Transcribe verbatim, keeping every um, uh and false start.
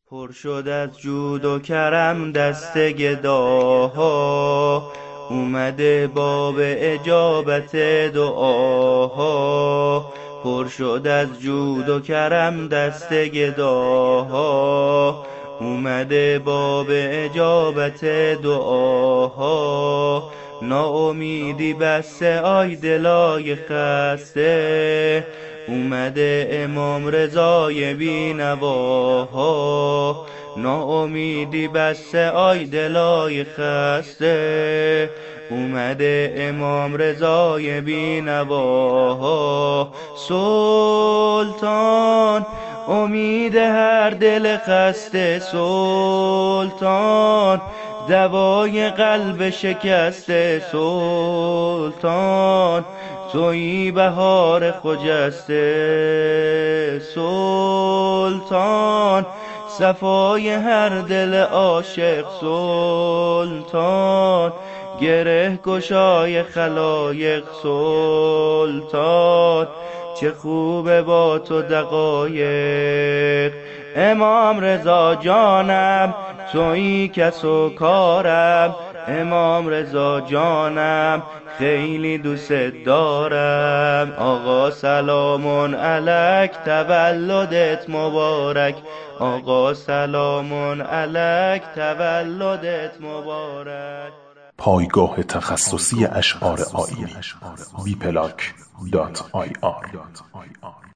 پر شد از جود و کرم دست گداها، اومده باب اجابت دعاها. پر شد از جود و کرم دست گداها، اومده باب اجابت دعاها. ناامیدی بسته آی دلای خسته، اومده امام رضای بینواها. ناامیدی بسته آی دلای خسته، اومده امام رضای بینواها. سلطان امید هر دل خسته، سلطان دوای قلب شکسته، سلطان تویی بهار خجسته. سلطان صفای هر دل عاشق، سلطان گره گشای خلایق، سلطان چه خوبه با تو دقایق. امام رضا جانم تویی کس و کارم، امام رضا جانم خیلی دوست دارم. آقا سلامون علیک تولدت مبارک، آقا سلامون علیک تولدت مبارک. پایگاه تخصصی اشعار آیینی وی پلاک دات آی آر